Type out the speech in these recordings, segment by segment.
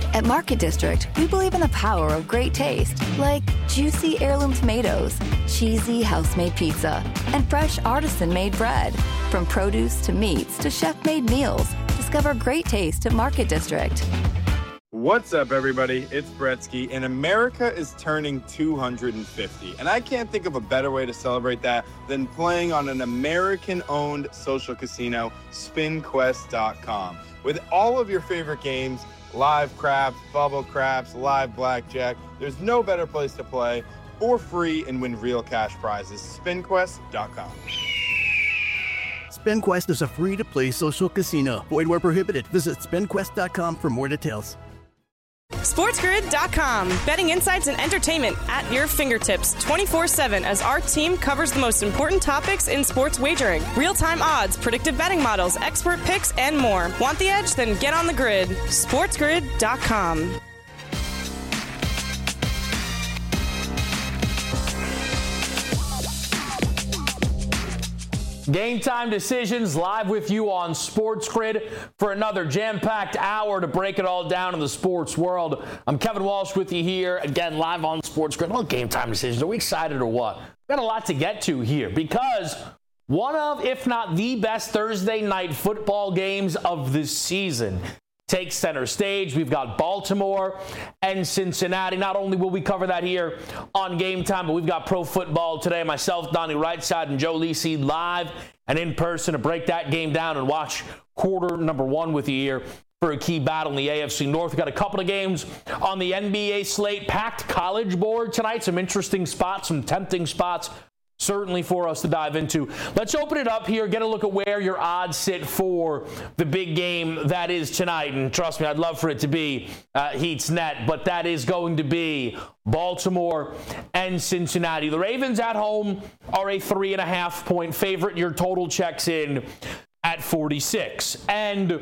At Market District, we believe in the power of great taste, like juicy heirloom tomatoes, cheesy house-made pizza, and fresh artisan-made bread. From produce to meats to chef-made meals, discover great taste at Market District. What's up, everybody? It's Bretsky, and America is turning 250. And I can't think of a better way to celebrate that than playing on an American-owned social casino, SpinQuest.com. With all of your favorite games, live craps, bubble craps, live blackjack, there's no better place to play for free and win real cash prizes. SpinQuest.com. SpinQuest is a free-to-play social casino. Void where prohibited. Visit SpinQuest.com for more details. SportsGrid.com. Betting insights and entertainment at your fingertips 24/7 as our team covers the most important topics in sports wagering. Real-time odds, predictive betting models, expert picks, and more. Want the edge? Then get on the grid. SportsGrid.com. Game Time Decisions live with you on Sports Grid for another jam-packed hour to break it all down in the sports world. I'm Kevin Walsh with you here, again, live on Sports Grid. Well, Game Time Decisions, are we excited or what? We've got a lot to get to here because one of, if not the best Thursday night football games of the season takes center stage. We've got Baltimore and Cincinnati. Not only will we cover that here on Game Time, but we've got Pro Football Today. Myself, Donnie Rightside, and Joe Lisi live and in person to break that game down and watch quarter number one with you here for a key battle in the AFC North. We've got a couple of games on the NBA slate. Packed College board tonight. Some interesting spots, some tempting spots certainly for us to dive into. Let's open it up here, get a look at where your odds sit for the big game that is tonight. And trust me, I'd love for it to be Heat's net, but that is going to be Baltimore and Cincinnati. The Ravens at home are a 3.5-point favorite. Your total checks in at 46. And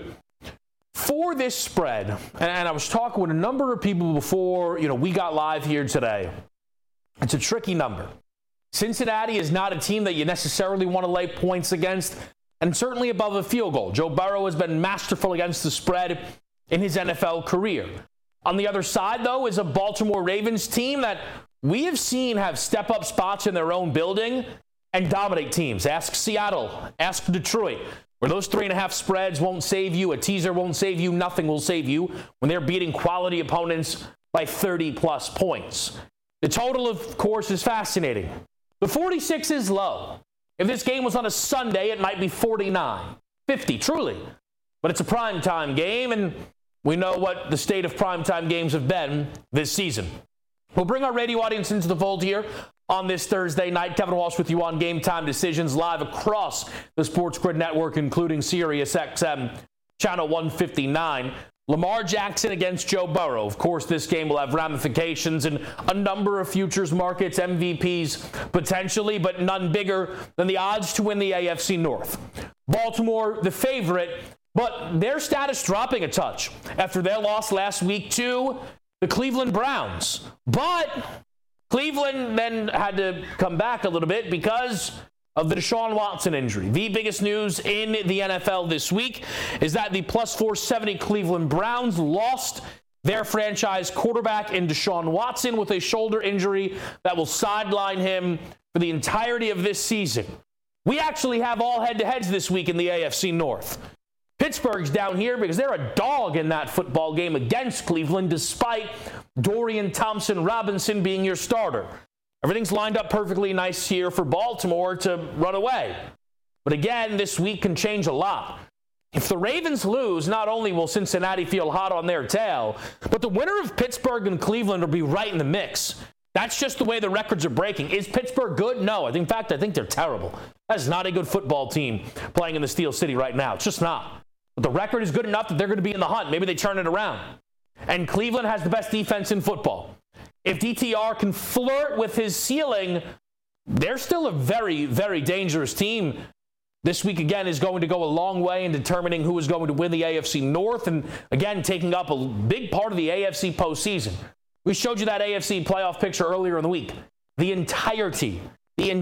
for this spread, and I was talking with a number of people before, we got live here today. It's a tricky number. Cincinnati is not a team that you necessarily want to lay points against, and certainly above a field goal. Joe Burrow has been masterful against the spread in his NFL career. On the other side, though, is a Baltimore Ravens team that we have seen have step-up spots in their own building and dominate teams. Ask Seattle, ask Detroit, where those 3.5 spreads won't save you, a teaser won't save you, nothing will save you when they're beating quality opponents by 30-plus points. The total, of course, is fascinating. The 46 is low. If this game was on a Sunday, it might be 49, 50, truly. But it's a primetime game, and we know what the state of primetime games have been this season. We'll bring our radio audience into the fold here on this Thursday night. Kevin Walsh with you on Game Time Decisions live across the Sports Grid Network, including Sirius XM Channel 159. Lamar Jackson against Joe Burrow. Of course, this game will have ramifications in a number of futures markets, MVPs potentially, but none bigger than the odds to win the AFC North. Baltimore, the favorite, but their status dropping a touch after their loss last week to the Cleveland Browns. But Cleveland then had to come back a little bit because of the Deshaun Watson injury. The biggest news in the NFL this week is that the plus 470 Cleveland Browns lost their franchise quarterback in Deshaun Watson with a shoulder injury that will sideline him for the entirety of this season. We actually have all head-to-heads this week in the AFC North. Pittsburgh's down here because they're a dog in that football game against Cleveland, despite Dorian Thompson-Robinson being your starter. Everything's lined up perfectly nice here for Baltimore to run away. But again, this week can change a lot. If the Ravens lose, not only will Cincinnati feel hot on their tail, but the winner of Pittsburgh and Cleveland will be right in the mix. That's just the way the records are breaking. Is Pittsburgh good? No. In fact, I think they're terrible. That is not a good football team playing in the Steel City right now. It's just not. But the record is good enough that they're going to be in the hunt. Maybe they turn it around. And Cleveland has the best defense in football. If DTR can flirt with his ceiling, they're still a very, very dangerous team. This week, again, is going to go a long way in determining who is going to win the AFC North and, again, taking up a big part of the AFC postseason. We showed you that AFC playoff picture earlier in the week. The entirety of the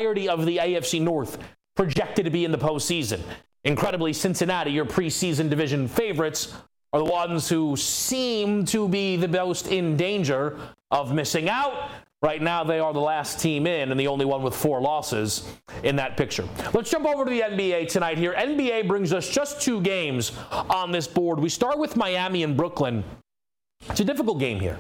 AFC North projected to be in the postseason. Incredibly, Cincinnati, your preseason division favorites, are the ones who seem to be the most in danger of missing out. Right now, they are the last team in and the only one with 4 losses in that picture. Let's jump over to the NBA tonight here. NBA brings us just 2 games on this board. We start with Miami and Brooklyn. It's a difficult game here.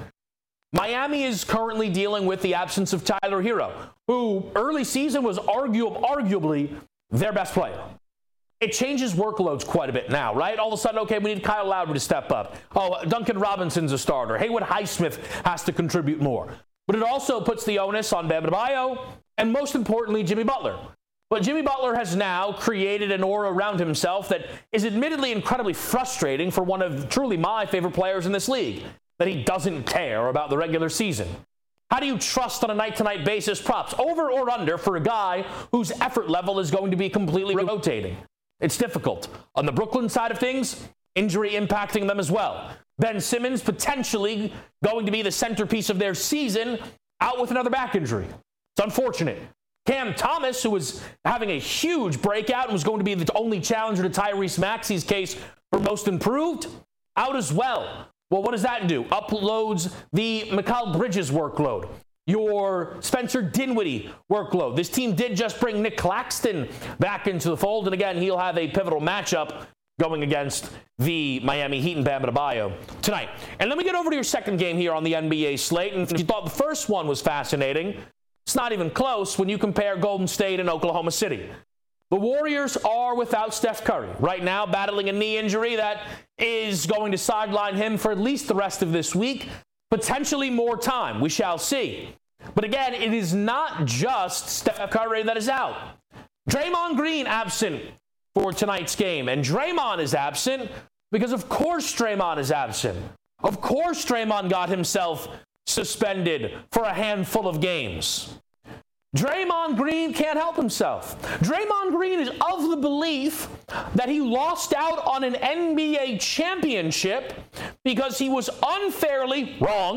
Miami is currently dealing with the absence of Tyler Hero, who early season was arguably their best player. It changes workloads quite a bit now, right? All of a sudden, okay, we need Kyle Lowry to step up. Oh, Duncan Robinson's a starter. Haywood Highsmith has to contribute more. But it also puts the onus on Bam Adebayo and, most importantly, Jimmy Butler. But Jimmy Butler has now created an aura around himself that is admittedly incredibly frustrating for one of truly my favorite players in this league, that he doesn't care about the regular season. How do you trust on a night-to-night basis props, over or under, for a guy whose effort level is going to be completely rotating? It's difficult. On the Brooklyn side of things, injury impacting them as well. Ben Simmons potentially going to be the centerpiece of their season, out with another back injury. It's unfortunate. Cam Thomas, who was having a huge breakout and was going to be the only challenger to Tyrese Maxey's case for most improved, out as well. Well, what does that do? Uploads the Mikal Bridges workload, your Spencer Dinwiddie workload. This team did just bring Nick Claxton back into the fold, and again, he'll have a pivotal matchup going against the Miami Heat and Bam Adebayo tonight. And let me get over to your second game here on the NBA slate. And if you thought the first one was fascinating, it's not even close when you compare Golden State and Oklahoma City. The Warriors are without Steph Curry right now, battling a knee injury that is going to sideline him for at least the rest of this week, potentially more time. We shall see. But again, it is not just Steph Curry that is out. Draymond Green absent for tonight's game. And Draymond is absent because, of course, Draymond is absent. Of course, Draymond got himself suspended for a handful of games. Draymond Green can't help himself. Draymond Green is of the belief that he lost out on an NBA championship because he was unfairly,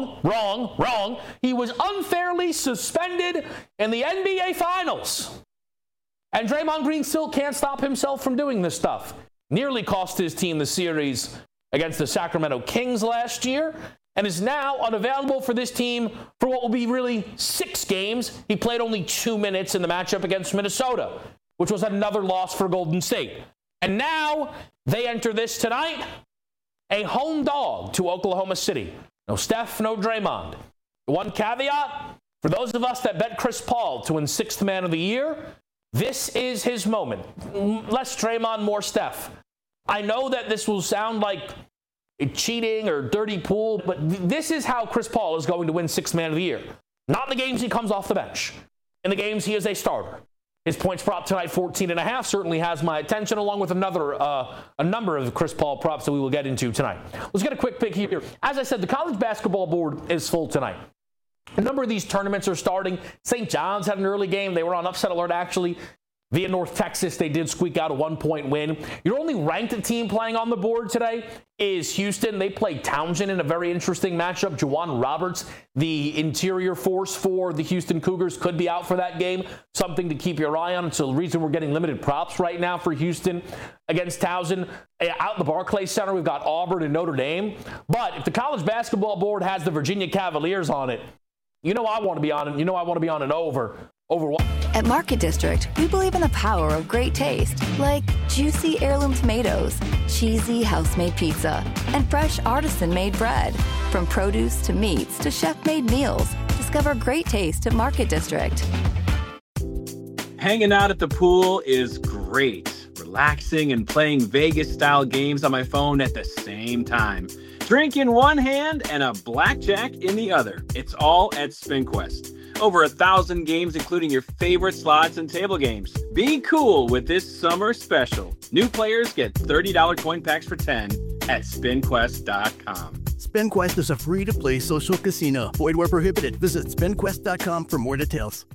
he was unfairly suspended in the NBA Finals. And Draymond Green still can't stop himself from doing this stuff. Nearly cost his team the series against the Sacramento Kings last year, and is now unavailable for this team for what will be really 6 games. He played only 2 minutes in the matchup against Minnesota, which was another loss for Golden State. And now they enter this tonight, a home dog to Oklahoma City. No Steph, no Draymond. One caveat, for those of us that bet Chris Paul to win 6th Man of the Year, this is his moment. Less Draymond, more Steph. I know that this will sound like cheating or dirty pool, but this is how Chris Paul is going to win 6th Man of the Year. Not in the games he comes off the bench. In the games he is a starter. His points prop tonight, 14.5, certainly has my attention, along with a number of Chris Paul props that we will get into tonight. Let's get a quick pick here. As I said, the college basketball board is full tonight. A number of these tournaments are starting. St. John's had an early game. They were on upset alert, actually. Via North Texas, they did squeak out a 1-point win. Your only ranked team playing on the board today is Houston. They played Townsend in a very interesting matchup. Juwan Roberts, the interior force for the Houston Cougars, could be out for that game. Something to keep your eye on. It's the reason we're getting limited props right now for Houston against Townsend. Out in the Barclays Center, we've got Auburn and Notre Dame. But if the college basketball board has the Virginia Cavaliers on it, you know I want to be on it. You know I want to be on an over what? At Market District, we believe in the power of great taste, like juicy heirloom tomatoes, cheesy house-made pizza, and fresh artisan-made bread. From produce to meats to chef-made meals, discover great taste at Market District. Hanging out at the pool is great. Relaxing and playing Vegas-style games on my phone at the same time. Drink in one hand and a blackjack in the other. It's all at SpinQuest. Over 1,000 games, including your favorite slots and table games. Be cool with this summer special. New players get $30 coin packs for 10 at SpinQuest.com. SpinQuest is a free-to-play social casino. Void where prohibited. Visit SpinQuest.com for more details.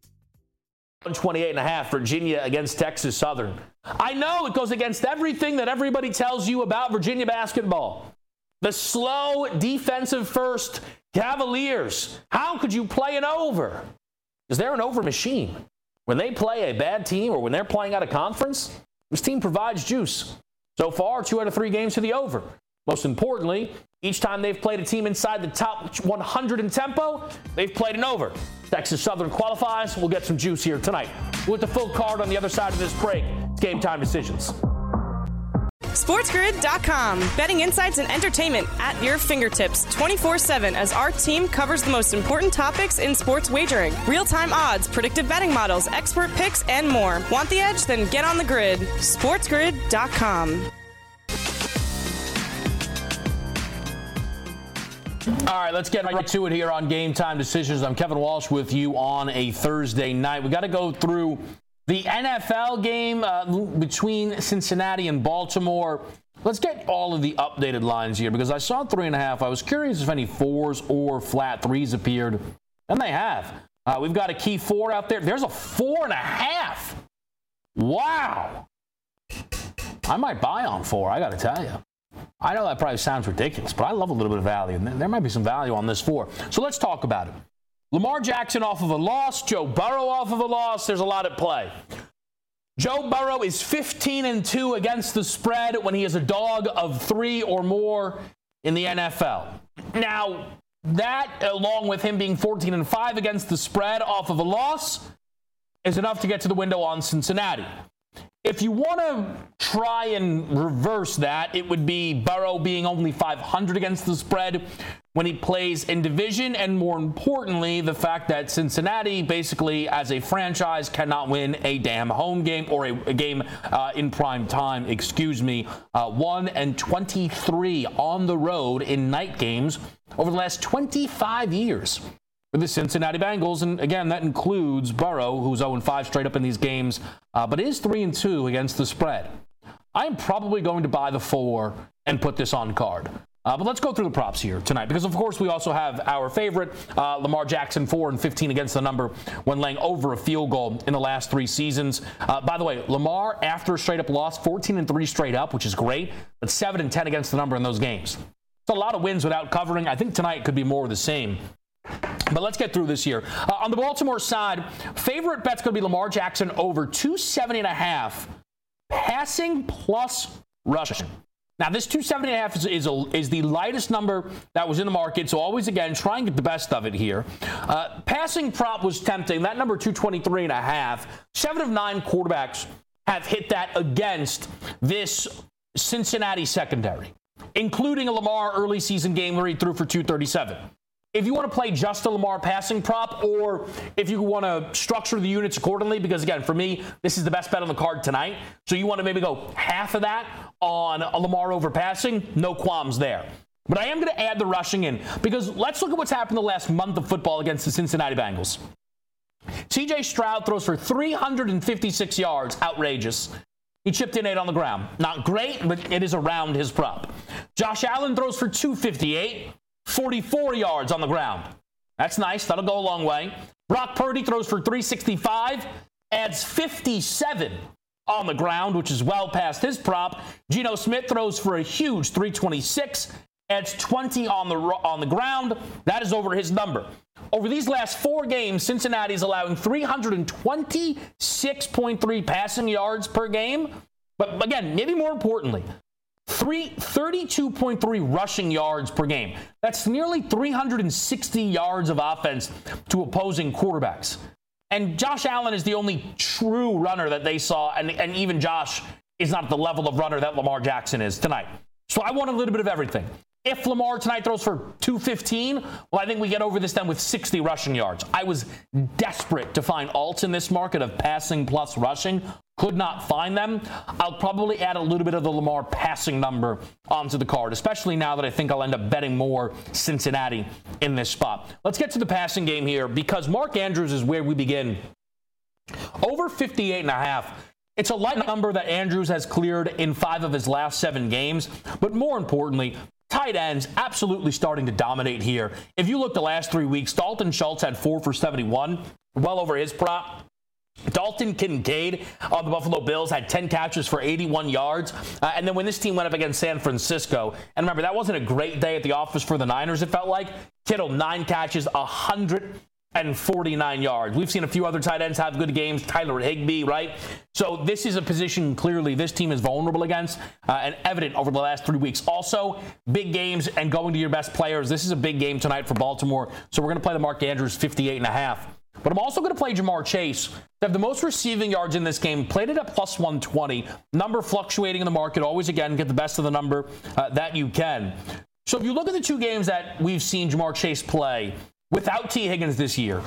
128.5, Virginia against Texas Southern. I know it goes against everything that everybody tells you about Virginia basketball. The slow, defensive-first Cavaliers. How could you play an over? Is there an over machine? When they play a bad team or when they're playing out of conference, this team provides juice. So far, 2 out of 3 games to the over. Most importantly, each time they've played a team inside the top 100 in tempo, they've played an over. Texas Southern qualifies. We'll get some juice here tonight. With the full card on the other side of this break, it's Game Time Decisions. SportsGrid.com. Betting insights and entertainment at your fingertips 24/7 as our team covers the most important topics in sports wagering. Real-time odds, predictive betting models, expert picks, and more. Want the edge? Then get on the grid. SportsGrid.com. All right, let's get right to it here on Game Time Decisions. I'm Kevin Walsh with you on a Thursday night. We got to go through the NFL game between Cincinnati and Baltimore. Let's get all of the updated lines here because I saw 3.5. I was curious if any 4s or flat 3s appeared, and they have. We've got a key 4 out there. There's a 4.5. Wow. I might buy on 4, I got to tell you. I know that probably sounds ridiculous, but I love a little bit of value. And there might be some value on this 4. So let's talk about it. Lamar Jackson off of a loss. Joe Burrow off of a loss. There's a lot at play. Joe Burrow is 15-2 against the spread when he is a dog of 3 or more in the NFL. Now, that, along with him being 14-5 against the spread off of a loss, is enough to get to the window on Cincinnati. If you want to try and reverse that, it would be Burrow being only 500 against the spread when he plays in division, and more importantly, the fact that Cincinnati basically, as a franchise, cannot win a damn home game or a game in prime time, 1-23 on the road in night games over the last 25 years. For the Cincinnati Bengals, and again, that includes Burrow, who's 0-5 straight up in these games, but is 3-2 against the spread. I'm probably going to buy the 4 and put this on card. But let's go through the props here tonight, because of course we also have our favorite, Lamar Jackson, 4-15 against the number when laying over a field goal in the last 3 seasons. By the way, Lamar, after a straight up loss, 14-3 straight up, which is great, but 7-10 against the number in those games. It's a lot of wins without covering. I think tonight could be more of the same. But let's get through this here. On the Baltimore side, favorite bet's going to be Lamar Jackson over 270.5 passing plus rushing. Now, this 270.5 is the lightest number that was in the market, so always, again, try and get the best of it here. Passing prop was tempting. That number, 223.5. 7 of 9 quarterbacks have hit that against this Cincinnati secondary, including a Lamar early season game where he threw for 237. If you want to play just a Lamar passing prop, or if you want to structure the units accordingly, because again, for me, this is the best bet on the card tonight. So you want to maybe go half of that on a Lamar over passing, no qualms there. But I am going to add the rushing in, because let's look at what's happened the last month of football against the Cincinnati Bengals. C.J. Stroud throws for 356 yards, outrageous. He chipped in 8 on the ground. Not great, but it is around his prop. Josh Allen throws for 258. 44 yards on the ground. That's nice. That'll go a long way. Brock Purdy throws for 365, adds 57 on the ground, which is well past his prop. Geno Smith throws for a huge 326, adds 20 on the ground. That is over his number. Over these last 4 games, Cincinnati is allowing 326.3 passing yards per game. But again, maybe more importantly, 32.3 rushing yards per game. That's nearly 360 yards of offense to opposing quarterbacks. And Josh Allen is the only true runner that they saw, and even Josh is not at the level of runner that Lamar Jackson is tonight. So I want a little bit of everything. If Lamar tonight throws for 215, well, I think we get over this then with 60 rushing yards. I was desperate to find alts in this market of passing plus rushing. Could not find them. I'll probably add a little bit of the Lamar passing number onto the card, especially now that I think I'll end up betting more Cincinnati in this spot. Let's get to the passing game here, because Mark Andrews is where we begin. Over 58.5. It's a light number that Andrews has cleared in 5 of his last 7 games, but more importantly, tight ends absolutely starting to dominate here. If you look the last 3 weeks, Dalton Schultz had 4 for 71, well over his prop. Dalton Kincaid on the Buffalo Bills had 10 catches for 81 yards. And then when this team went up against San Francisco, and remember, that wasn't a great day at the office for the Niners, it felt like. Kittle, 9 catches, 100 and 49 yards. We've seen a few other tight ends have good games. Tyler Higbee, right? So this is a position clearly this team is vulnerable against and evident over the last 3 weeks. Also, big games and going to your best players. This is a big game tonight for Baltimore. So we're going to play the Mark Andrews 58.5. But I'm also going to play Ja'Marr Chase. They have the most receiving yards in this game. Played it at plus 120. Number fluctuating in the market. Always, again, get the best of the number that you can. So if you look at the two games that we've seen Ja'Marr Chase play without T. Higgins this year,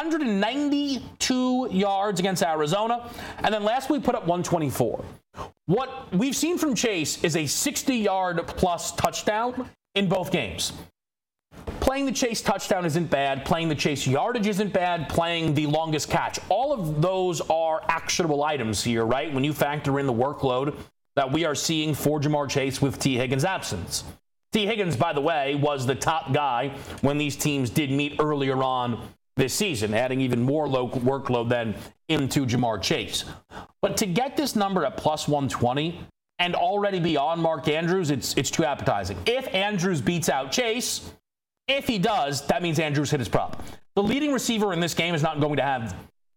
192 yards against Arizona. And then last week put up 124. What we've seen from Chase is a 60-yard plus touchdown in both games. Playing the Chase touchdown isn't bad. Playing the Chase yardage isn't bad. Playing the longest catch. All of those are actionable items here, right? When you factor in the workload that we are seeing for Ja'Marr Chase with T. Higgins' absence. T. Higgins, by the way, was the top guy when these teams did meet earlier on this season, adding even more workload then into Ja'Marr Chase. But to get this number at plus 120 and already be on Mark Andrews, it's too appetizing. If Andrews beats out Chase, if he does, that means Andrews hit his prop. The leading receiver in this game is not going to have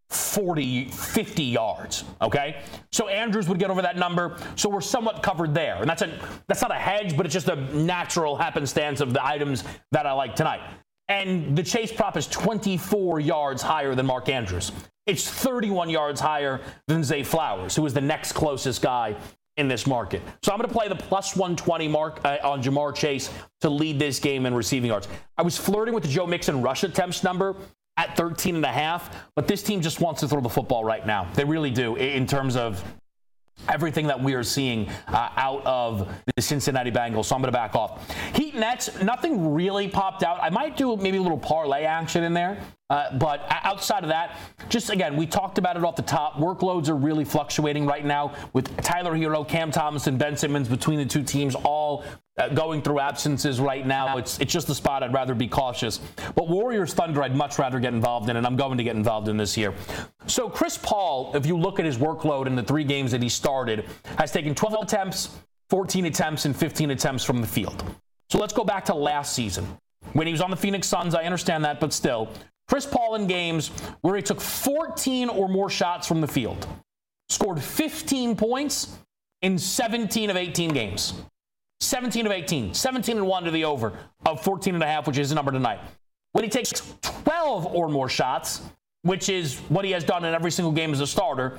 40, 50 yards, okay? So Andrews would get over that number, so we're somewhat covered there. And that's not a hedge, but it's just a natural happenstance of the items that I like tonight. And the Chase prop is 24 yards higher than Mark Andrews. It's 31 yards higher than Zay Flowers, who is the next closest guy in this market. So I'm going to play the plus 120 mark on Ja'Marr Chase to lead this game in receiving yards. I was flirting with the Joe Mixon rush attempts number at 13.5, but this team just wants to throw the football right now. They really do, in terms of everything that we are seeing out of the Cincinnati Bengals. So I'm going to back off. Heat Nets, nothing really popped out. I might do maybe a little parlay action in there. But outside of that, just again, we talked about it off the top. Workloads are really fluctuating right now with Tyler Hero, Cam Thomas, and Ben Simmons between the two teams all going through absences right now. It's just the spot I'd rather be cautious. But Warriors Thunder, I'd much rather get involved in, and I'm going to get involved in this year. So Chris Paul, if you look at his workload in the 3 games that he started, has taken 12 attempts, 14 attempts, and 15 attempts from the field. So let's go back to last season. When he was on the Phoenix Suns, I understand that, but still. Chris Paul in games where he took 14 or more shots from the field, scored 15 points in 17 of 18 games. 17 of 18, 17-1 to the over of 14.5, which is the number tonight. When he takes 12 or more shots, which is what he has done in every single game as a starter,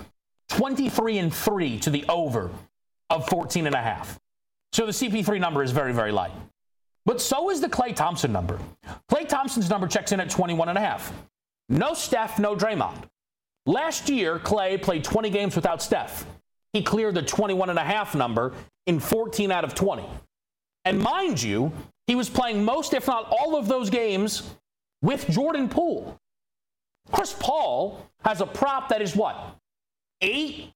23-3 to the over of 14.5. So the CP3 number is very, very light. But so is the Klay Thompson number. Klay Thompson's number checks in at 21.5. No Steph, no Draymond. Last year, Klay played 20 games without Steph. He cleared the 21.5 number in 14 out of 20. And mind you, he was playing most, if not all of those games with Jordan Poole. Chris Paul has a prop that is what? 8,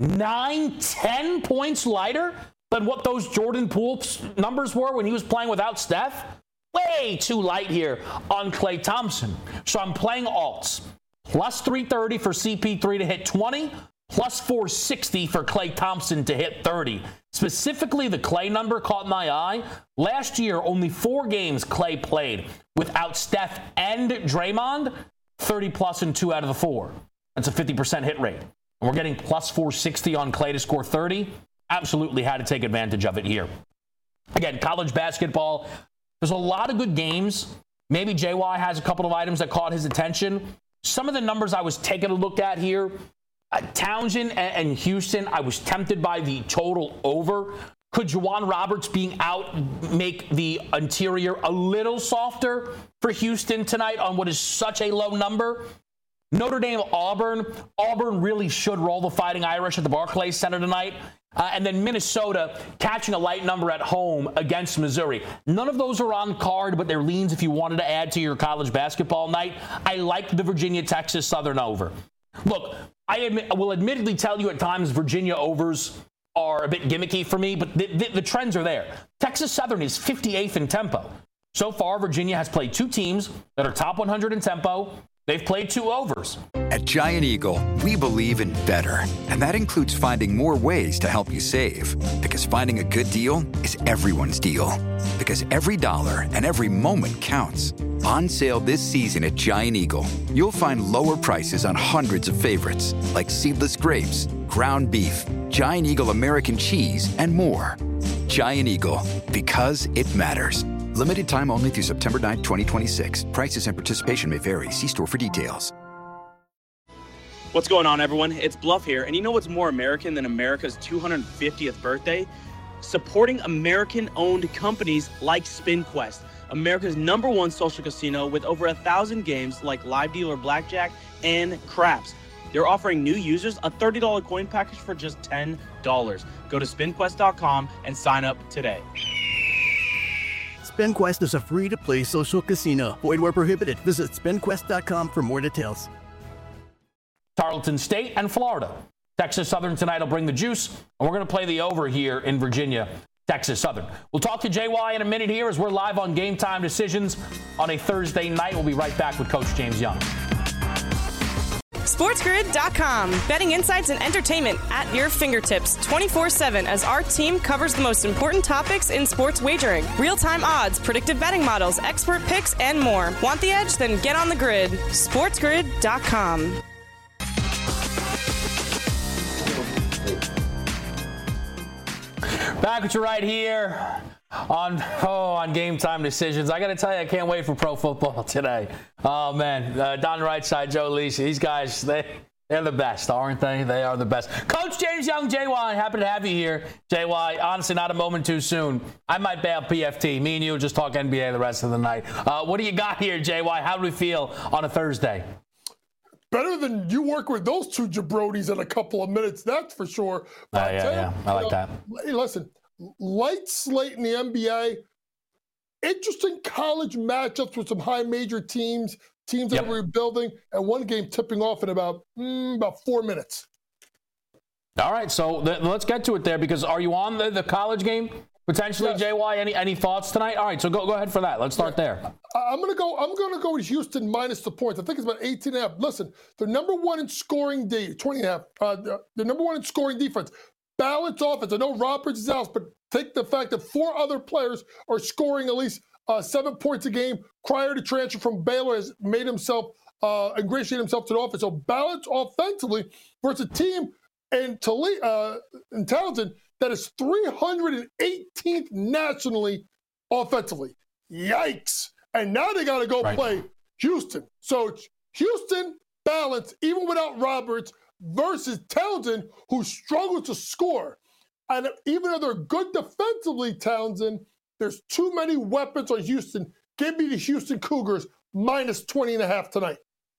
9, 10 points lighter than what those Jordan Poole numbers were when he was playing without Steph? Way too light here on Klay Thompson. So I'm playing alts. Plus 330 for CP3 to hit 20, plus 460 for Klay Thompson to hit 30. Specifically, the Klay number caught my eye. Last year, only 4 games Klay played without Steph and Draymond, 30 plus in 2 out of the 4. That's a 50% hit rate. And we're getting plus 460 on Klay to score 30. Absolutely had to take advantage of it here. Again, college basketball, there's a lot of good games. Maybe JY has a couple of items that caught his attention. Some of the numbers I was taking a look at here, Townsend and Houston, I was tempted by the total over. Could Juwan Roberts being out make the interior a little softer for Houston tonight on what is such a low number? Notre Dame, Auburn. Auburn really should roll the Fighting Irish at the Barclays Center tonight. And then Minnesota catching a light number at home against Missouri. None of those are on card, but they're leans if you wanted to add to your college basketball night. I like the Virginia-Texas Southern over. Look, I will admittedly tell you at times Virginia overs are a bit gimmicky for me, but the trends are there. Texas Southern is 58th in tempo. So far, Virginia has played 2 teams that are top 100 in tempo. They've played 2 overs. At Giant Eagle, we believe in better. And that includes finding more ways to help you save. Because finding a good deal is everyone's deal. Because every dollar and every moment counts. On sale this season at Giant Eagle, you'll find lower prices on hundreds of favorites like seedless grapes, ground beef, Giant Eagle American cheese, and more. Giant Eagle, because it matters. Limited time only through September 9, 2026. Prices and participation may vary. See store for details. What's going on, everyone? It's Bluff here, and you know what's more American than America's 250th birthday? Supporting American-owned companies like SpinQuest, America's #1 social casino with over 1,000 games like Live Dealer Blackjack and Craps. They're offering new users a $30 coin package for just $10. Go to SpinQuest.com and sign up today. SpinQuest is a free-to-play social casino. Void where prohibited. Visit SpinQuest.com for more details. Tarleton State and Florida. Texas Southern tonight will bring the juice, and we're going to play the over here in Virginia, Texas Southern. We'll talk to JY in a minute here as we're live on Game Time Decisions on a Thursday night. We'll be right back with Coach James Young. SportsGrid.com. Betting insights and entertainment at your fingertips 24/7 as our team covers the most important topics in sports wagering. Real-time odds, predictive betting models, expert picks, and more. Want the edge? Then get on the grid. SportsGrid.com. Back with you right here on Game Time Decisions. I got to tell you, I can't wait for pro football today. Oh, man. Don Rightside, Joe Lisi, these guys, they're the best, aren't they? They are the best. Coach James Young, JY, happy to have you here. JY, honestly, not a moment too soon. I might bail PFT. Me and you will just talk NBA the rest of the night. What do you got here, JY? How do we feel on a Thursday? Better than you work with those two jabronis in a couple of minutes, that's for sure. Yeah. I like that. Hey, listen, light slate in the NBA, interesting college matchups with some high major teams that are rebuilding, and one game tipping off in about 4 minutes. All right, so let's get to it there, because are you on the college game potentially, yes. JY? Any thoughts tonight? All right, so go ahead for that. Let's start there. I'm gonna go with Houston minus the points. I think it's about 18.5. Listen, they're #1 in scoring 20.5. They're #1 in scoring defense. Balanced offense. I know Roberts is out, but take the fact that 4 other players are scoring at least 7 points a game. Crier to transfer from Baylor has made himself ingratiate himself to the offense. So balanced offensively versus a team in Tarleton that is 318th nationally offensively. Yikes. And now they got to go play Houston. So it's Houston balanced, even without Roberts, versus Townsend, who struggles to score. And even though they're good defensively, Townsend, there's too many weapons on Houston. Give me the Houston Cougars minus 20.5 tonight.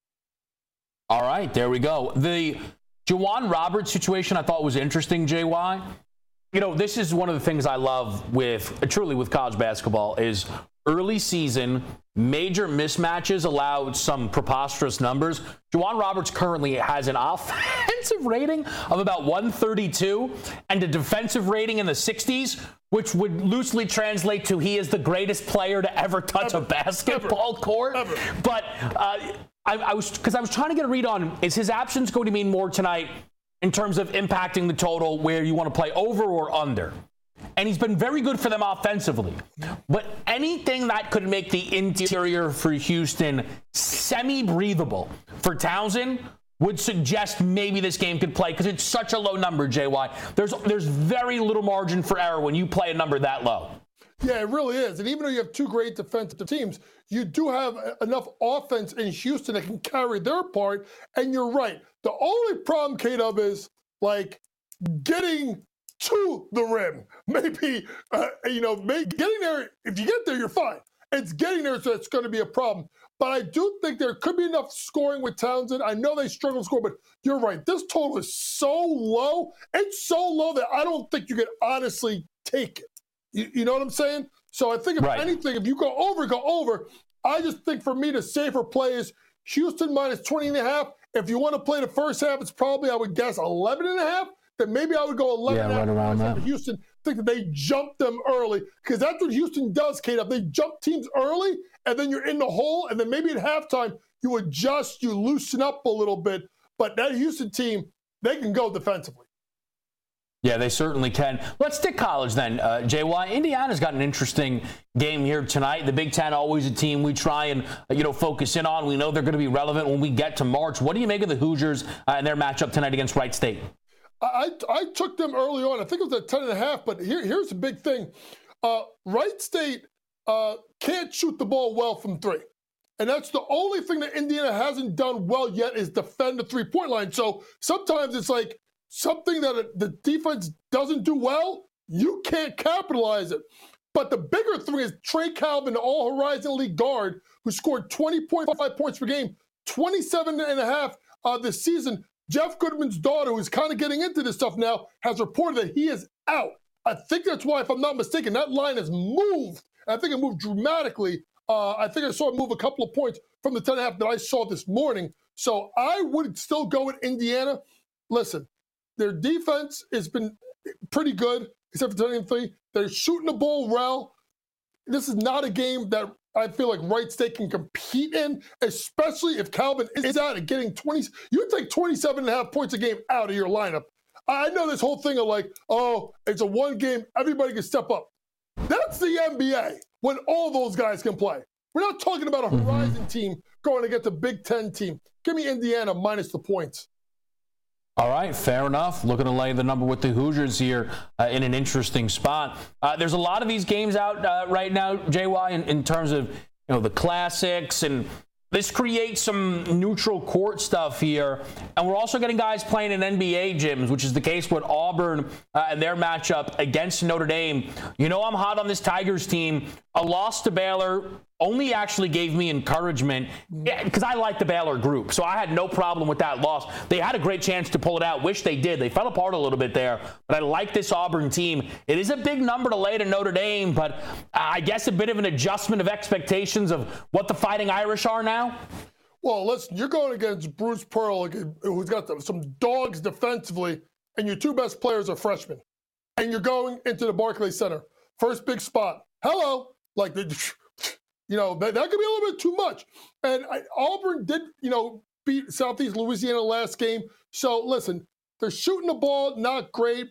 All right, there we go. The J'Wan Roberts situation I thought was interesting, JY. You know, this is one of the things I love with college basketball is early season, major mismatches allow some preposterous numbers. J'Wan Roberts currently has an offensive rating of about 132 and a defensive rating in the 60s, which would loosely translate to he is the greatest player to ever touch a basketball court. But I was trying to get a read on, is his absence going to mean more tonight in terms of impacting the total where you want to play over or under? And he's been very good for them offensively. But anything that could make the interior for Houston semi-breathable for Townsend would suggest maybe this game could play, because it's such a low number, JY. There's very little margin for error when you play a number that low. Yeah, it really is. And even though you have 2 great defensive teams, you do have enough offense in Houston that can carry their part. And you're right. The only problem, K-Dub, is getting to the rim. Maybe, getting there, if you get there, you're fine. It's getting there, so it's going to be a problem. But I do think there could be enough scoring with Townsend. I know they struggle to score, but you're right. This total is so low. It's so low that I don't think you can honestly take it. You know what I'm saying? So I think if anything, if you go over, go over. I just think for me, the safer play is Houston minus 20.5. If you want to play the first half, it's probably, I would guess, 11.5. Then maybe I would go 11.5. Right around that. Houston, think that they jumped them early, because that's what Houston does, K-Dub. They jump teams early, and then you're in the hole, and then maybe at halftime you adjust, you loosen up a little bit. But that Houston team, they can go defensively. Yeah, they certainly can. Let's stick college then, JY. Indiana's got an interesting game here tonight. The Big Ten, always a team we try and focus in on. We know they're going to be relevant when we get to March. What do you make of the Hoosiers and their matchup tonight against Wright State? I took them early on. I think it was at 10.5, but here's the big thing. Wright State can't shoot the ball well from three. And that's the only thing that Indiana hasn't done well yet is defend the three-point line. So sometimes it's like something that the defense doesn't do well, you can't capitalize it. But the bigger thing is Trey Calvin, the All-Horizon League guard, who scored 20.5 points per game, 27.5 this season. Jeff Goodman's daughter, who's kind of getting into this stuff now, has reported that he is out. I think that's why, if I'm not mistaken, that line has moved. I think it moved dramatically. I think I saw it move a couple of points from the 10.5 that I saw this morning. So I would still go with Indiana. Listen, their defense has been pretty good, except for 10-3. They're shooting the ball well. This is not a game that I feel like Wright State can compete in, especially if Calvin is out and getting 20. You take 27.5 points a game out of your lineup. I know this whole thing of like, oh, it's a one game, everybody can step up. That's the NBA when all those guys can play. We're not talking about a Horizon team going against a Big Ten team. Give me Indiana minus the points. All right, fair enough. Looking to lay the number with the Hoosiers here in an interesting spot. There's a lot of these games out right now, JY, in terms of the classics, and this creates some neutral court stuff here. And we're also getting guys playing in NBA gyms, which is the case with Auburn and their matchup against Notre Dame. I'm hot on this Tigers team. A loss to Baylor only actually gave me encouragement because I like the Baylor group. So I had no problem with that loss. They had a great chance to pull it out. Wish they did. They fell apart a little bit there. But I like this Auburn team. It is a big number to lay to Notre Dame, but I guess a bit of an adjustment of expectations of what the Fighting Irish are now. Well, listen, you're going against Bruce Pearl, who's got some dogs defensively, and your two best players are freshmen. And you're going into the Barclays Center. First big spot. Hello. Like, that could be a little bit too much. And Auburn did, beat Southeast Louisiana last game. So, listen, they're shooting the ball, not great,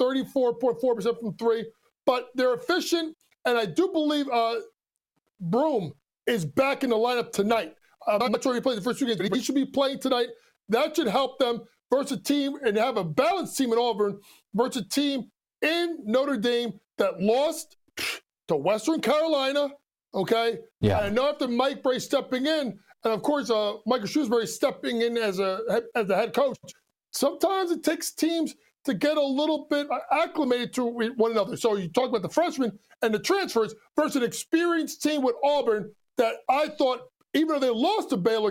34.4% from three, but they're efficient. And I do believe Broome is back in the lineup tonight. I'm not sure he played the first two games, but he should be playing tonight. That should help them versus a team and have a balanced team in Auburn versus a team in Notre Dame that lost to Western Carolina, okay? Yeah. And I know after Mike Brey stepping in, and of course Michael Shrewsbury stepping in as the head coach, sometimes it takes teams to get a little bit acclimated to one another. So you talk about the freshmen and the transfers versus an experienced team with Auburn that I thought, even though they lost to Baylor,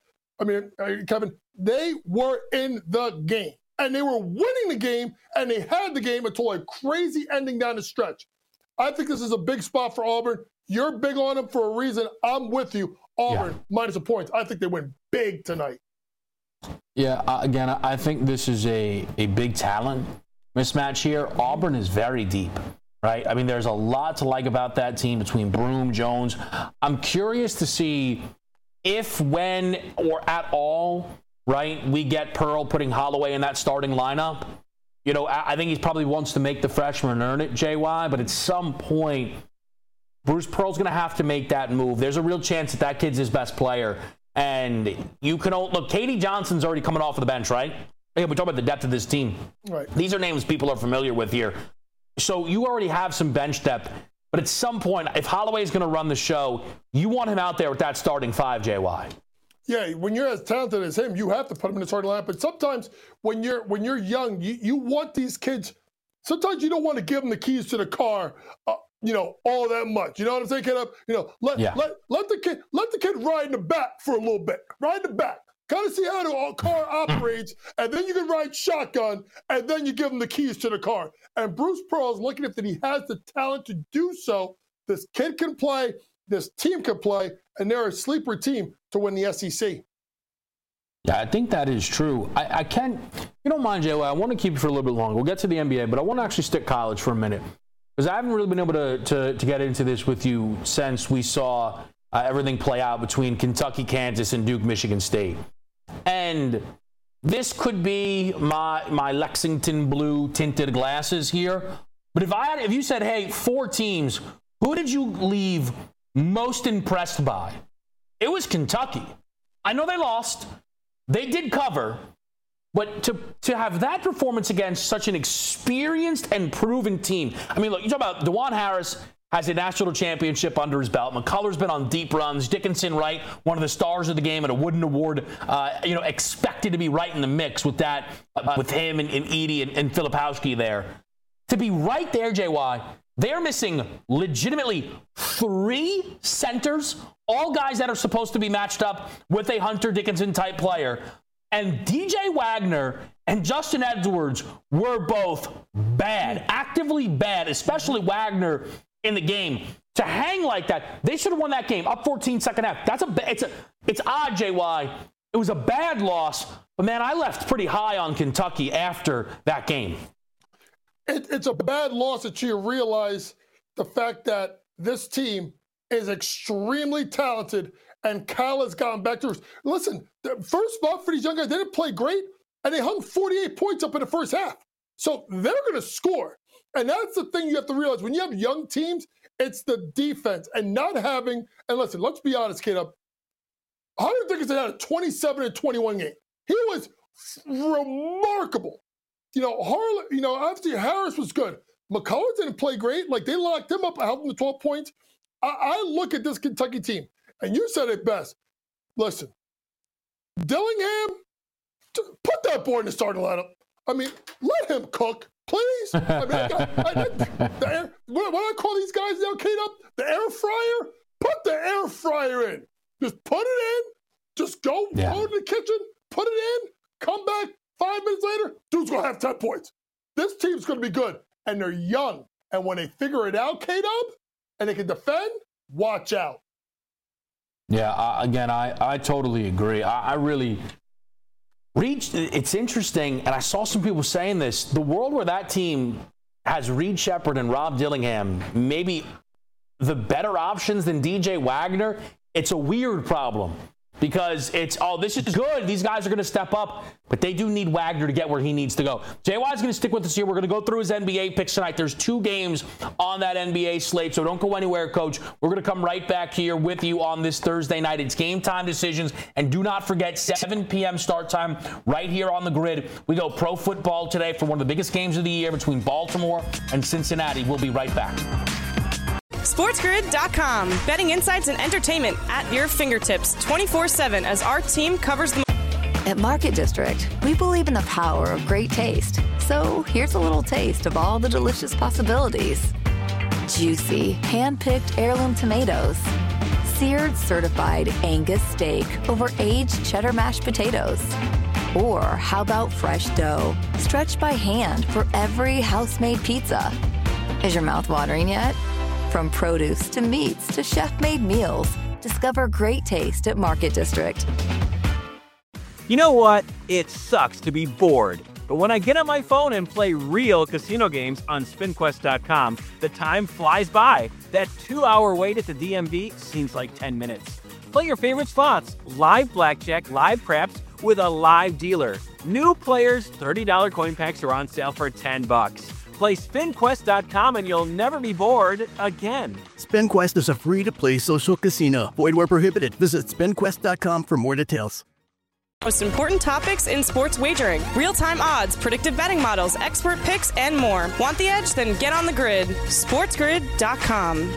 Kevin, they were in the game. And they were winning the game, and they had the game until a crazy ending down the stretch. I think this is a big spot for Auburn. You're big on them for a reason. I'm with you. Auburn, minus the points. I think they win big tonight. Yeah, again, I think this is a big talent mismatch here. Auburn is very deep, right? I mean, there's a lot to like about that team between Broome, Jones. I'm curious to see if, when, or at all, right, we get Pearl putting Holloway in that starting lineup. I think he probably wants to make the freshman earn it, JY, but at some point, Bruce Pearl's going to have to make that move. There's a real chance that kid's his best player. And you can look, Katie Johnson's already coming off of the bench, right? Yeah, we talk about the depth of this team. Right. These are names people are familiar with here. So you already have some bench depth. But at some point, if Holloway's going to run the show, you want him out there with that starting five, JY. Yeah, when you're as talented as him, you have to put him in the starting lineup. But sometimes when you're young, you want these kids. Sometimes you don't want to give them the keys to the car, all that much. You know what I'm saying, kid? Let the kid ride in the back for a little bit. Ride in the back. Kind of see how the car operates, and then you can ride shotgun, and then you give him the keys to the car. And Bruce Pearl is looking at that he has the talent to do so. This kid can play. This team can play, and they're a sleeper team to win the SEC. Yeah, I think that is true. I can't, if you don't mind, JY, I want to keep it for a little bit longer. We'll get to the NBA, but I want to actually stick college for a minute because I haven't really been able to get into this with you since we saw everything play out between Kentucky, Kansas, and Duke, Michigan State. And this could be my Lexington blue tinted glasses here. But if you said, hey, 4 teams, who did you leave most impressed by? It was Kentucky. I know they lost. They did cover. But to have that performance against such an experienced and proven team. I mean, look, you talk about DeJuan Harris has a national championship under his belt. McCullough's been on deep runs. Dickinson, right, one of the stars of the game and a Wooden Award, expected to be right in the mix with that, with him and Edey and Filipowski there. To be right there, JY, they're missing legitimately 3 centers, all guys that are supposed to be matched up with a Hunter Dickinson type player. And DJ Wagner and Justin Edwards were both bad, actively bad, especially Wagner in the game. To hang like that, they should have won that game, up 14 second half. It's odd, JY. It was a bad loss, but man, I left pretty high on Kentucky after that game. It's a bad loss that you realize the fact that this team is extremely talented and Cal has gotten back to us. Listen, the first off for these young guys, they didn't play great, and they hung 48 points up in the first half. So they're going to score. And that's the thing you have to realize. When you have young teams, it's the defense and not having, and listen, let's be honest, Caleb. Hunter Dickinson had a 27-21 game. He was remarkable. Obviously Harris was good. McCullough didn't play great. Like, they locked him up, held him to 12 points. I look at this Kentucky team, and you said it best. Listen, Dillingham, put that boy in the starting lineup. I mean, let him cook, please. I mean, what I call these guys now, Kate, up the air fryer. Put the air fryer in. Just put it in. Just go to the kitchen. Put it in. Come back 5 minutes later. Dude's gonna have 10 points. This team's gonna be good, and they're young. And when they figure it out, K-Dub, and they can defend, watch out. Yeah, I totally agree. I really reached. It's interesting, and I saw some people saying this. The world where that team has Reed Sheppard and Rob Dillingham, maybe the better options than DJ Wagner, it's a weird problem. Because this is good. These guys are going to step up, but they do need Wagner to get where he needs to go. JY is going to stick with us here. We're going to go through his NBA picks tonight. There's 2 games on that NBA slate, so don't go anywhere, Coach. We're going to come right back here with you on this Thursday night. It's Game Time Decisions, and do not forget 7 p.m. start time right here on the grid. We go pro football today for one of the biggest games of the year between Baltimore and Cincinnati. We'll be right back. SportsGrid.com. Betting insights and entertainment at your fingertips 24/7 as our team covers the... At Market District, we believe in the power of great taste. So here's a little taste of all the delicious possibilities. Juicy, hand-picked heirloom tomatoes. Seared certified Angus steak over aged cheddar mashed potatoes. Or how about fresh dough, stretched by hand for every house-made pizza. Is your mouth watering yet? From produce to meats to chef-made meals, discover great taste at Market District. You know what? It sucks to be bored. But when I get on my phone and play real casino games on SpinQuest.com, the time flies by. That 2-hour wait at the DMV seems like 10 minutes. Play your favorite slots, live blackjack, live craps, with a live dealer. New players, $30 coin packs are on sale for $10. Play SpinQuest.com and you'll never be bored again. SpinQuest is a free-to-play social casino. Void where prohibited. Visit SpinQuest.com for more details. Most important topics in sports wagering. Real-time odds, predictive betting models, expert picks, and more. Want the edge? Then get on the grid. SportsGrid.com.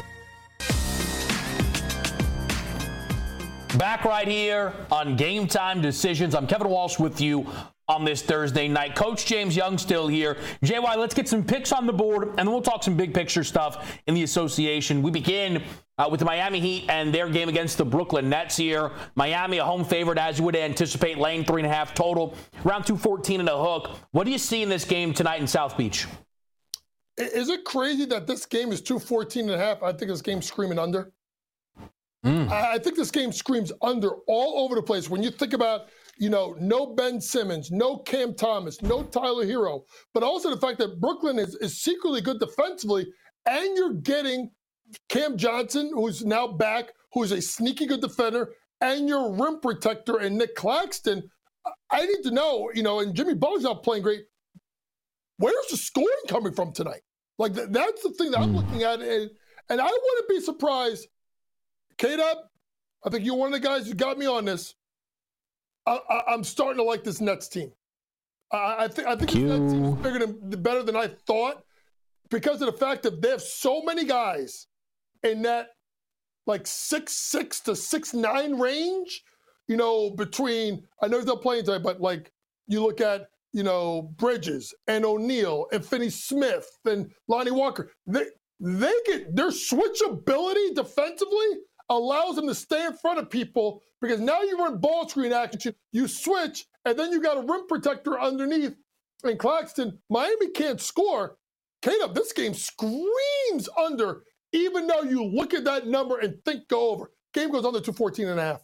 Back right here on Game Time Decisions. I'm Kevin Walsh with you on this Thursday night. Coach James Young still here. JY, let's get some picks on the board, and then we'll talk some big picture stuff in the association. We begin with the Miami Heat and their game against the Brooklyn Nets here. Miami, a home favorite, as you would anticipate, laying 3.5 total, around 214 and a hook. What do you see in this game tonight in South Beach? Is it crazy that this game is 214 and a half? I think this game's screaming under. I think this game screams under all over the place. When you think about, no Ben Simmons, no Cam Thomas, no Tyler Hero, but also the fact that Brooklyn is secretly good defensively, and you're getting Cam Johnson, who's now back, who's a sneaky good defender, and your rim protector and Nick Claxton. I need to know, and Jimmy Butler's not playing great. Where's the scoring coming from tonight? Like, that's the thing that I'm looking at. And I wouldn't be surprised. K-Dub, I think you're one of the guys who got me on this. I'm starting to like this Nets team. I think this Nets team is better than I thought because of the fact that they have so many guys in that like 6'6" to 6'9" range, between, I know he's not playing tonight, but like you look at, Bridges and O'Neal and Finney Smith and Lonnie Walker, they get their switchability defensively allows them to stay in front of people because now you run ball screen action, you switch, and then you got a rim protector underneath. And Claxton, Miami can't score. K-Dub, this game screams under, even though you look at that number and think go over. Game goes under 214.5.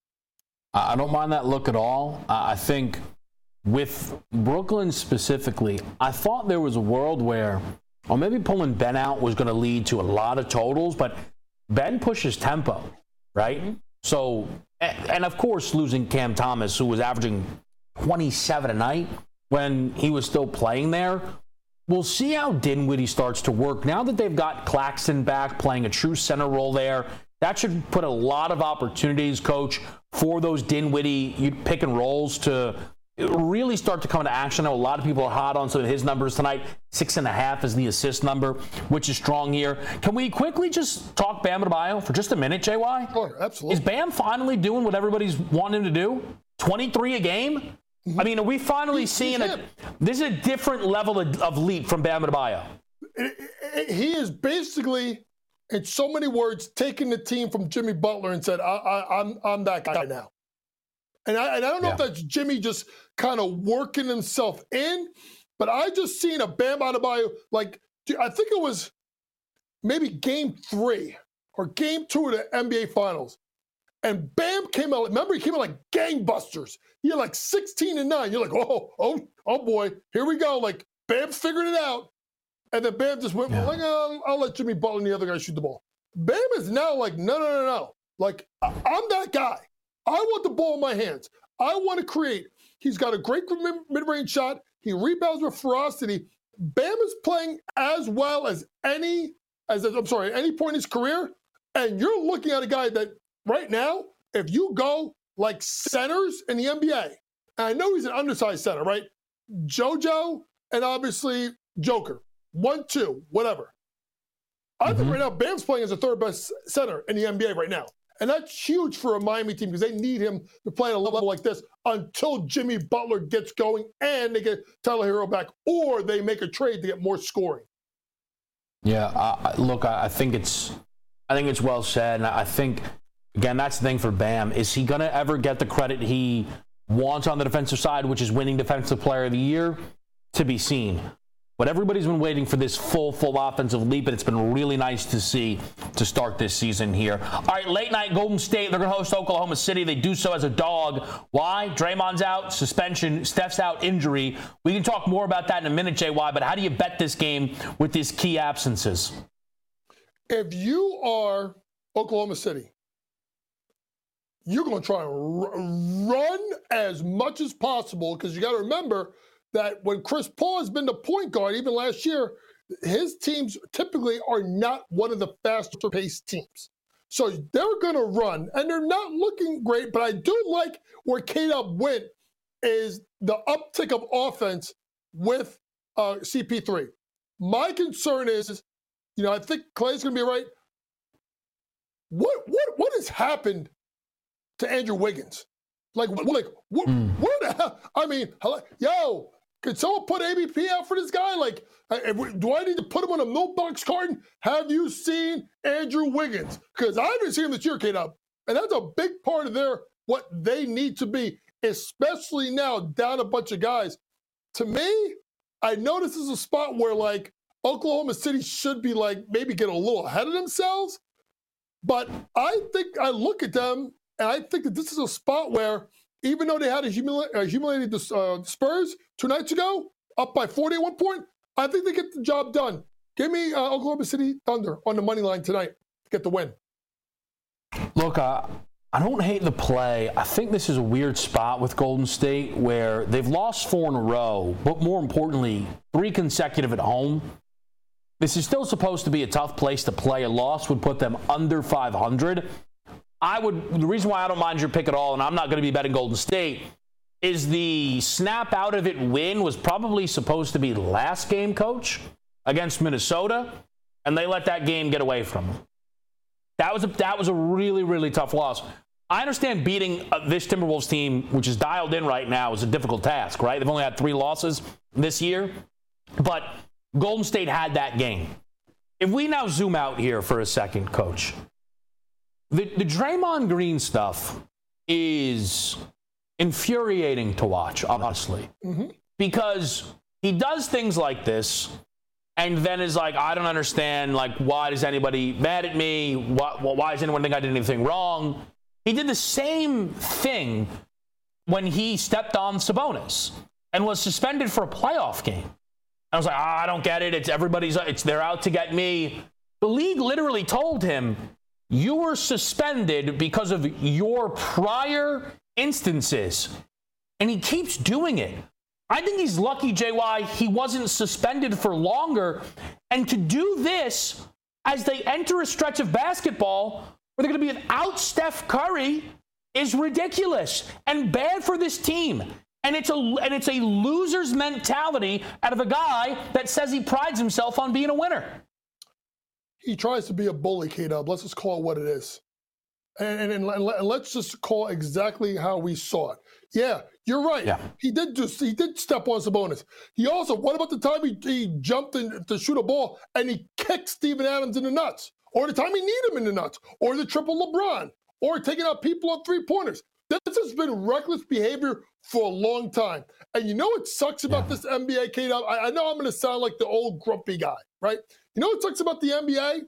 I don't mind that look at all. I think with Brooklyn specifically, I thought there was a world where, or maybe pulling Ben out was going to lead to a lot of totals, but Ben pushes tempo, right? So, and of course, losing Cam Thomas, who was averaging 27 a night when he was still playing there. We'll see how Dinwiddie starts to work. Now that they've got Claxton back playing a true center role there, that should put a lot of opportunities, Coach, for those Dinwiddie pick and rolls to really start to come into action. I know a lot of people are hot on some of his numbers tonight. 6.5 is the assist number, which is strong here. Can we quickly just talk Bam Adebayo for just a minute, JY? Sure, absolutely. Is Bam finally doing what everybody's wanting him to do? 23 a game? Mm-hmm. I mean, are we finally seeing this is a different level of leap from Bam Adebayo? He is basically, in so many words, taking the team from Jimmy Butler and said, I'm that guy now. And I don't know if that's Jimmy just kind of working himself in, but I just seen a Bam Adebayo, like, I think it was maybe game 3 or game 2 of the NBA Finals. And Bam came out, remember, he came out like gangbusters. He had like 16-9. You're like, oh boy, here we go. Like, Bam figured it out. And then Bam just went, I'll let Jimmy Butler and the other guy shoot the ball. Bam is now like, no. Like, I'm that guy. I want the ball in my hands. I want to create. He's got a great mid-range shot. He rebounds with ferocity. Bam is playing as well as any point in his career. And you're looking at a guy that right now, if you go like centers in the NBA, and I know he's an undersized center, right? JoJo and obviously Joker. 1, 2, whatever. I think right now Bam's playing as the third best center in the NBA right now. And that's huge for a Miami team because they need him to play at a level like this until Jimmy Butler gets going and they get Tyler Hero back, or they make a trade to get more scoring. Yeah, look, I think it's well said. And I think, again, that's the thing for Bam. Is he going to ever get the credit he wants on the defensive side, which is winning Defensive Player of the Year? To be seen. But everybody's been waiting for this full offensive leap, and it's been really nice to see to start this season here. All right, late night, Golden State. They're going to host Oklahoma City. They do so as a dog. Why? Draymond's out, suspension. Steph's out, injury. We can talk more about that in a minute, JY, but how do you bet this game with these key absences? If you are Oklahoma City, you're going to try and run as much as possible because you got to remember that when Chris Paul has been the point guard, even last year, his teams typically are not one of the faster-paced teams. So they're going to run, and they're not looking great, but I do like where K-Dub went is the uptick of offense with CP3. My concern is, I think Clay's going to be right. What has happened to Andrew Wiggins? Where the hell? I mean, could someone put ABP out for this guy? Like, do I need to put him on a milk box carton? Have you seen Andrew Wiggins? Because I haven't seen him this year, K-Dub. And that's a big part of what they need to be, especially now down a bunch of guys. To me, I know this is a spot where, like, Oklahoma City should be, like, maybe get a little ahead of themselves. But I think I look at them, and I think that this is a spot where, even though they had humiliated the Spurs 2 nights ago, up by 40 at one point, I think they get the job done. Give me Oklahoma City Thunder on the money line tonight to get the win. Look, I don't hate the play. I think this is a weird spot with Golden State where they've lost 4 in a row, but more importantly, 3 consecutive at home. This is still supposed to be a tough place to play. A loss would put them under 500. The reason why I don't mind your pick at all, and I'm not going to be betting Golden State, is the snap out of it win was probably supposed to be last game, Coach, against Minnesota, and they let that game get away from them. That was a really, really tough loss. I understand beating this Timberwolves team, which is dialed in right now, is a difficult task, right? They've only had 3 losses this year, but Golden State had that game. If we now zoom out here for a second, Coach, the Draymond Green stuff is infuriating to watch, honestly, because he does things like this and then is like, I don't understand, like, why does anybody mad at me? Why does anyone think I did anything wrong? He did the same thing when he stepped on Sabonis and was suspended for a playoff game. I was like, I don't get it. They're out to get me. The league literally told him, you were suspended because of your prior instances. And he keeps doing it. I think he's lucky, JY, he wasn't suspended for longer. And to do this as they enter a stretch of basketball where they're going to be without Steph Curry is ridiculous and bad for this team. And it's a loser's mentality out of a guy that says he prides himself on being a winner. He tries to be a bully, K-Dub. Let's just call it what it is. And let's just call it exactly how we saw it. Yeah, you're right. Yeah. He did step on Sabonis. He also, what about the time he jumped in to shoot a ball and he kicked Steven Adams in the nuts? Or the time he needed him in the nuts? Or the triple LeBron? Or taking out people on 3-pointers? This has been reckless behavior for a long time. And you know what sucks about this NBA, K-Dub? I know I'm going to sound like the old grumpy guy, right? You know what sucks about the NBA?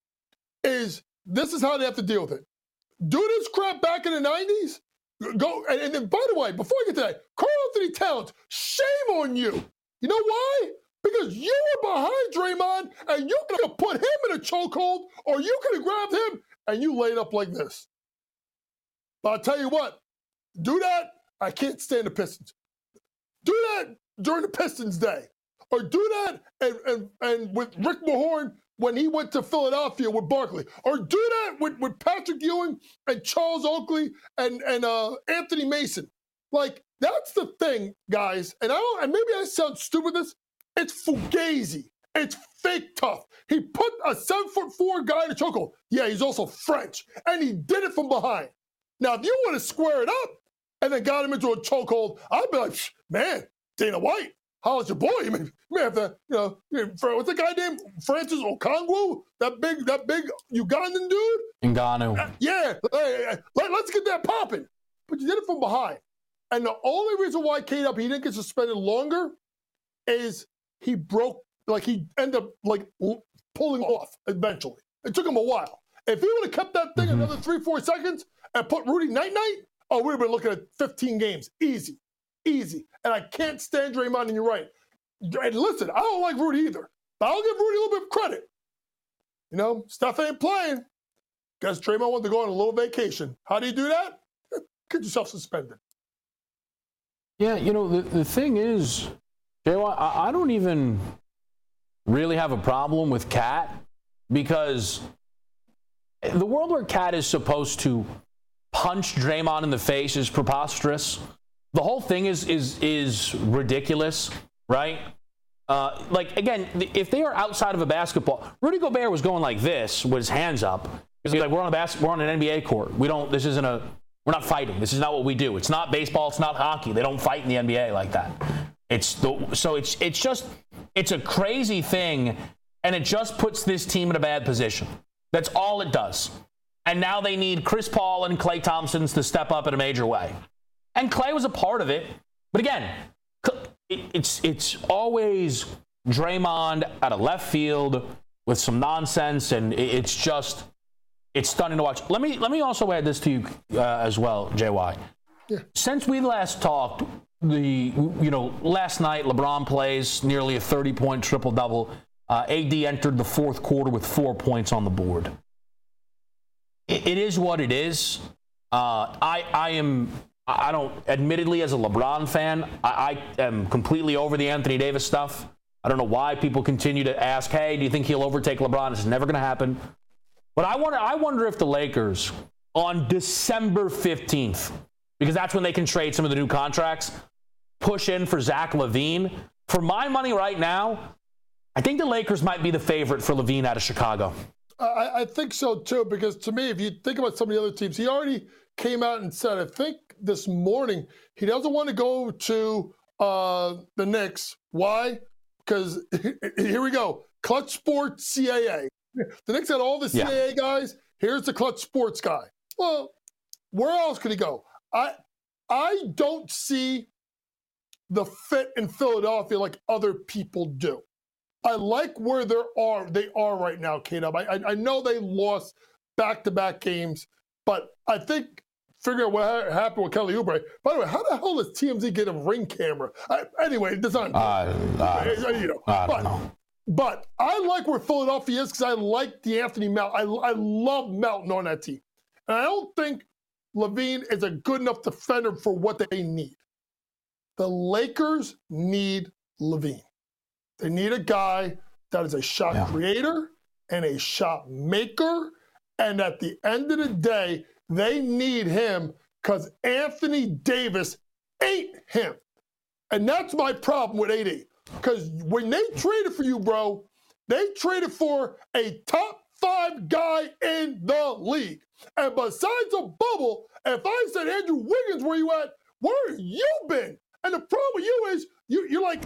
Is this is how they have to deal with it. Do this crap back in the 90s? Go and then, by the way, before I get to that, Karl Anthony Towns, shame on you. You know why? Because you were behind Draymond and you could have put him in a chokehold or you could have grabbed him and you laid up like this. But I'll tell you what, do that, I can't stand the Pistons. Do that during the Pistons day. Or do that and with Rick Mahorn when he went to Philadelphia with Barkley. Or do that with Patrick Ewing and Charles Oakley and Anthony Mason. Like, that's the thing, guys. And maybe I sound stupid with this. It's fugazi. It's fake tough. He put a 7'4" guy in a chokehold. Yeah, he's also French. And he did it from behind. Now, if you want to square it up and then got him into a chokehold, I'd be like, man, Dana White, how's your boy? You may have to, what's the guy named Francis Okongwu? That big Ugandan dude? Ngannou. Yeah, let's get that popping. But you did it from behind. And the only reason why K-Dub, he didn't get suspended longer is he ended up pulling off eventually. It took him a while. If he would have kept that thing another 3-4 seconds and put Rudy Night-Night, we'd have been looking at 15 games. Easy. And I can't stand Draymond, and you're right. And listen, I don't like Rudy either, but I'll give Rudy a little bit of credit. You know, Steph ain't playing. Guess Draymond wanted to go on a little vacation. How do you do that? Get yourself suspended. Yeah, the thing is, I don't even really have a problem with Cat because the world where Cat is supposed to punch Draymond in the face is preposterous. The whole thing is ridiculous, right? Again, if they are outside of a basketball, Rudy Gobert was going like this with his hands up. He's like, we're on an NBA court. We're not fighting. This is not what we do. It's not baseball. It's not hockey. They don't fight in the NBA like that. It's a crazy thing, and it just puts this team in a bad position. That's all it does. And now they need Chris Paul and Klay Thompson to step up in a major way. And Klay was a part of it. But again, it's always Draymond out of left field with some nonsense, and it's stunning to watch. Let me also add this to you as well, JY. Yeah. Since we last talked, last night LeBron plays nearly a 30-point triple-double. AD entered the fourth quarter with 4 points on the board. It is what it is. I don't, admittedly, as a LeBron fan, I am completely over the Anthony Davis stuff. I don't know why people continue to ask, hey, do you think he'll overtake LeBron? It's never going to happen. But I wonder if the Lakers, on December 15th, because that's when they can trade some of the new contracts, push in for Zach LaVine. For my money right now, I think the Lakers might be the favorite for LaVine out of Chicago. I think so, too, because to me, if you think about some of the other teams, he already came out and said, I think this morning, he doesn't want to go to the Knicks. Why? Because here we go. Clutch Sports CAA. The Knicks had all the CAA guys. Here's the Clutch Sports guy. Well, where else could he go? I don't see the fit in Philadelphia like other people do. I like where they are right now, K-Dub. I know they lost back-to-back games, but I think figuring out what happened with Kelly Oubre. By the way, how the hell does TMZ get a ring camera? Anyway, it doesn't. I don't know. But I like where Philadelphia is because I like DeAnthony Melton. I love Melton on that team. And I don't think LaVine is a good enough defender for what they need. The Lakers need LaVine. They need a guy that is a shot creator and a shot maker. And at the end of the day, they need him because Anthony Davis ain't him. And that's my problem with AD. Because when they traded for you, bro, they traded for a top 5 guy in the league. And besides a bubble, if I said, Andrew Wiggins, where you at? Where you been? And the problem with you is you're like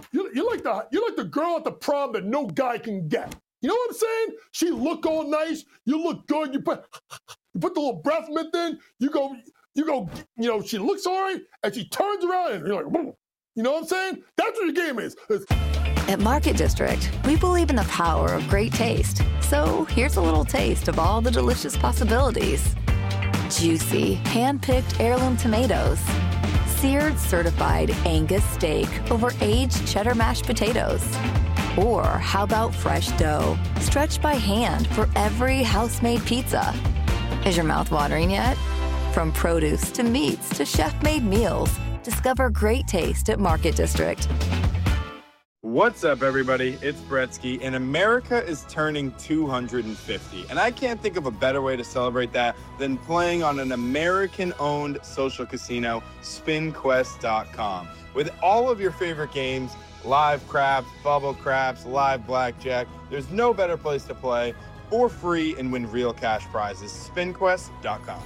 the girl at the prom that no guy can get. You know what I'm saying? She look all nice. You look good. You put the little breath mint in. You go. She looks all right, and she turns around, and you're like, boom. You know what I'm saying? That's what your game is. At Market District, we believe in the power of great taste. So here's a little taste of all the delicious possibilities. Juicy, hand-picked heirloom tomatoes. Seared certified Angus steak over aged cheddar mashed potatoes. Or how about fresh dough, stretched by hand for every house-made pizza? Is your mouth watering yet? From produce to meats to chef-made meals, discover great taste at Market District. What's up, everybody? It's Bretsky, and America is turning 250. And I can't think of a better way to celebrate that than playing on an American-owned social casino, SpinQuest.com. With all of your favorite games, live craps, bubble craps, live blackjack, there's no better place to play for free and win real cash prizes. SpinQuest.com.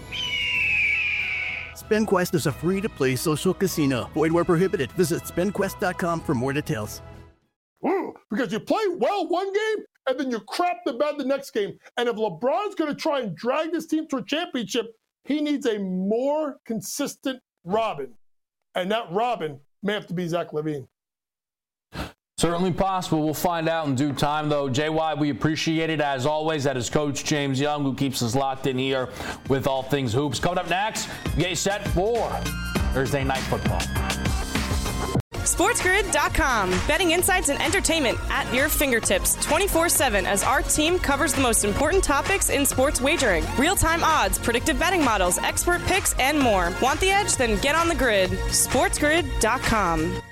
SpinQuest is a free-to-play social casino. Void where prohibited. Visit SpinQuest.com for more details. Because you play well one game, and then you crap the bed the next game. And if LeBron's going to try and drag this team to a championship, he needs a more consistent Robin. And that Robin may have to be Zach LaVine. Certainly possible. We'll find out in due time, though. JY, we appreciate it, as always. That is Coach James Young, who keeps us locked in here with all things hoops. Coming up next, get set for Thursday Night Football. SportsGrid.com. Betting insights and entertainment at your fingertips 24/7 as our team covers the most important topics in sports wagering. Real-time odds, predictive betting models, expert picks, and more. Want the edge? Then get on the grid. SportsGrid.com.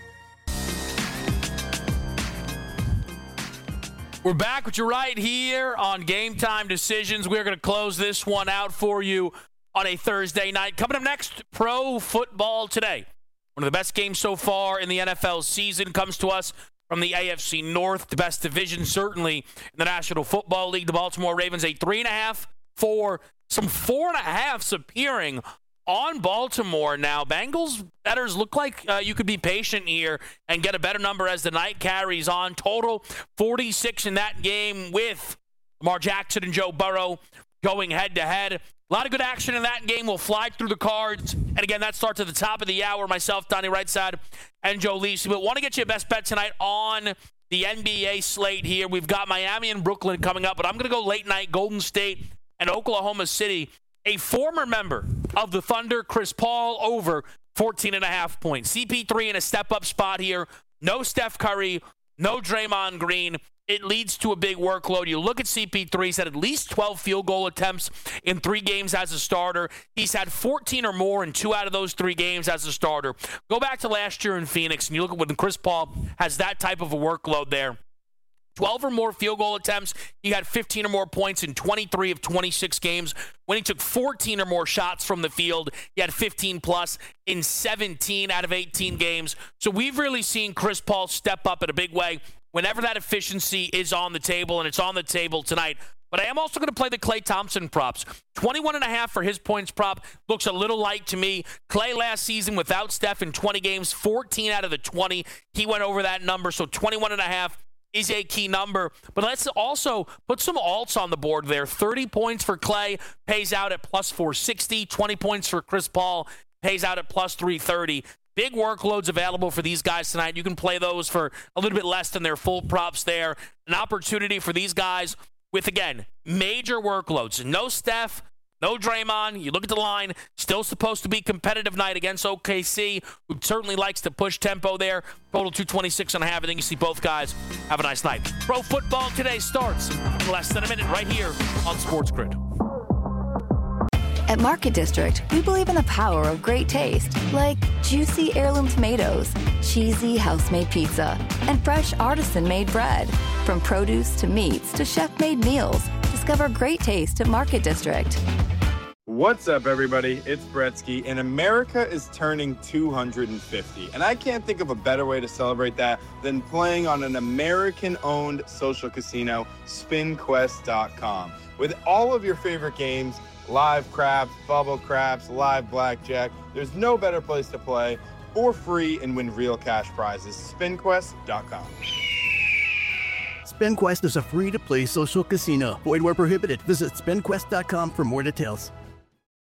We're back with you right here on Game Time Decisions. We're going to close this one out for you on a Thursday night. Coming up next, Pro Football Today. One of the best games so far in the NFL season comes to us from the AFC North, the best division certainly in the National Football League. The Baltimore Ravens, a 3.5 for some 4.5s appearing on Baltimore. Now, Bengals bettors look like you could be patient here and get a better number as the night carries on. Total 46 in that game with Lamar Jackson and Joe Burrow going head-to-head. A lot of good action in that game. We'll fly through the cards. And again, that starts at the top of the hour. Myself, Donnie Rightside, and Joe Lisi. But want to get you a best bet tonight on the NBA slate here. We've got Miami and Brooklyn coming up. But I'm going to go late night, Golden State and Oklahoma City. A former member of the Thunder, Chris Paul, over 14.5 points. CP3 in a step-up spot here. No Steph Curry. No Draymond Green. it leads to a big workload. You look at CP3, he's had at least 12 field goal attempts in 3 games as a starter. He's had 14 or more in 2 out of those 3 games as a starter. Go back to last year in Phoenix, and you look at when Chris Paul has that type of a workload there. 12 or more field goal attempts. He had 15 or more points in 23 of 26 games. When he took 14 or more shots from the field, he had 15 plus in 17 out of 18 games. So we've really seen Chris Paul step up in a big way whenever that efficiency is on the table, and it's on the table tonight. But I am also going to play the Klay Thompson props. 21.5 for his points prop looks a little light to me. Klay last season without Steph in 20 games, 14 out of the 20. He went over that number, so 21.5 is a key number. But let's also put some alts on the board there. 30 points for Klay pays out at plus 460. 20 points for Chris Paul pays out at plus 330. Big workloads available for these guys tonight. You can play those for a little bit less than their full props there. An opportunity for these guys with, again, major workloads. No Steph, no Draymond. You look at the line, still supposed to be competitive night against OKC, who certainly likes to push tempo there. Total 226.5. I think you see both guys have a nice night. Pro football today starts in less than a minute right here on Sports Grid. At Market District, we believe in the power of great taste, like juicy heirloom tomatoes, cheesy house-made pizza, and fresh artisan-made bread. From produce to meats to chef-made meals, discover great taste at Market District. What's up, everybody? It's Bretsky, and America is turning 250. And I can't think of a better way to celebrate that than playing on an American-owned social casino, SpinQuest.com. With all of your favorite games, live craps, bubble craps, live blackjack, there's no better place to play for free and win real cash prizes. SpinQuest.com. SpinQuest is a free-to-play social casino. Void where prohibited. Visit SpinQuest.com for more details.